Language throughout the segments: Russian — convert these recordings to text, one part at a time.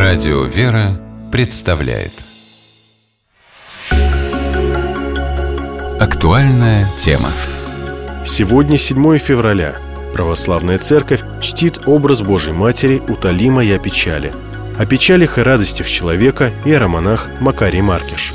Радио «Вера» представляет актуальная тема. Сегодня 7 февраля. Православная Церковь чтит образ Божьей Матери «Утоли моя печали». О печалях и радостях человека иеромонах Макарий Маркиш.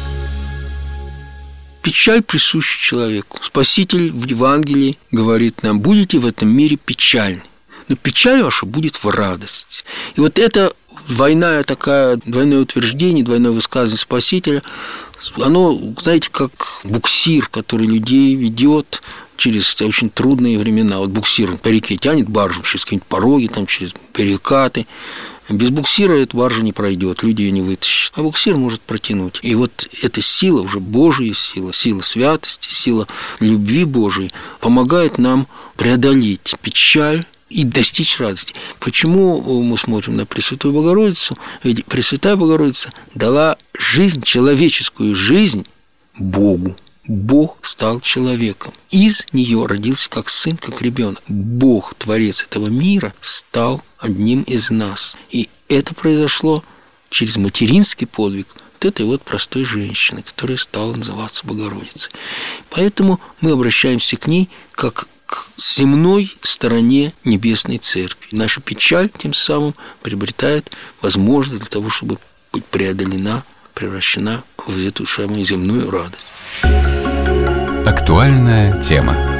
Печаль присуща человеку. Спаситель в Евангелии говорит нам: будете в этом мире печальны, но печаль ваша будет в радость. И вот это двойное утверждение, двойное высказывание Спасителя, оно, знаете, как буксир, который людей ведет через очень трудные времена. Вот буксир по реке тянет баржу через какие-нибудь пороги, там, через перекаты. Без буксира эта баржа не пройдет, люди ее не вытащат. А буксир может протянуть. И вот эта сила, уже Божья сила, сила святости, сила любви Божией помогает нам преодолеть печаль и достичь радости. Почему мы смотрим на Пресвятую Богородицу? Ведь Пресвятая Богородица дала жизнь, человеческую жизнь Богу. Бог стал человеком. Из нее родился как сын, как ребенок. Бог, Творец этого мира, стал одним из нас. И это произошло через материнский подвиг вот этой вот простой женщины, которая стала называться Богородицей. Поэтому мы обращаемся к ней как к земной стороне Небесной Церкви. Наша печаль тем самым приобретает возможность для того, чтобы быть преодолена, превращена в эту самую земную радость. Актуальная тема.